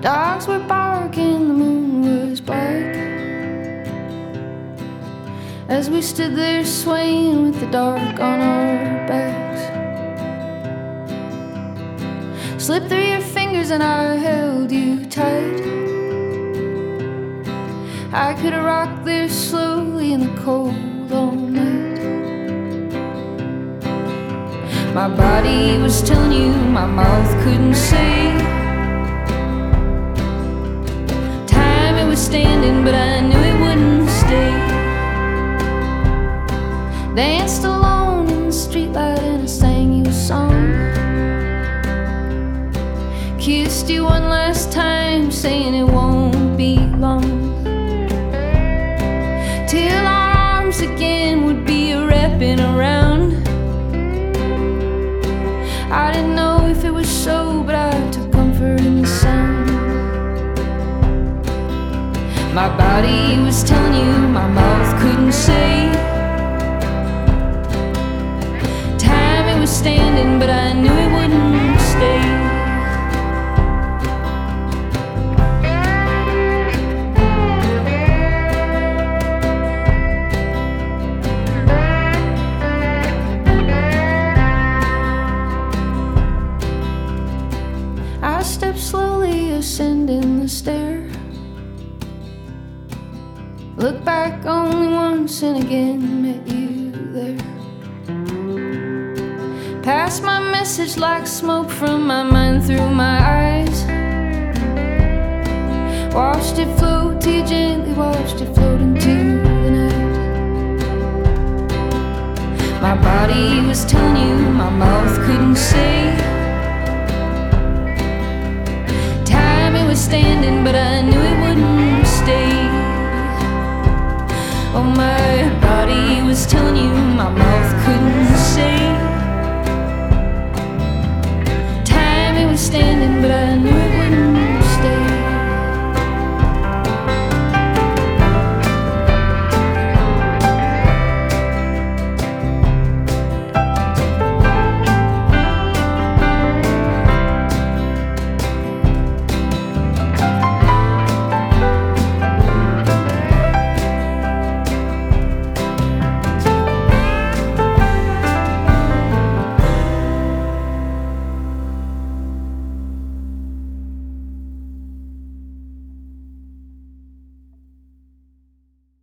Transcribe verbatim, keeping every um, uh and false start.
Dogs were barking, the moon was black, as we stood there swaying with the dark on our backs. Slipped through your fingers and I held you tight. I could have rocked there slowly in the cold all night. My body was telling you, my mouth couldn't say. Time, it was standing, but I knew it wouldn't stay. Danced alone in the streetlight and I sang you a song. Kissed you one last time, saying it won't be long till our arms again would be wrapping around. I didn't know if it was so, but I took comfort in the sound. My body was telling you, my mouth couldn't say. Time, it was standing, but I knew it wouldn't stay. I stepped slowly, ascending the stair. Looked back only once and again met you there. Passed my message like smoke from my mind through my eyes. Watched it float till you gently watched it float into the night. My body was telling you, my mouth couldn't say. Standing, but I knew it wouldn't stay. Oh, my body was telling you, my mouth couldn't say. Time, it was standing, but I knew it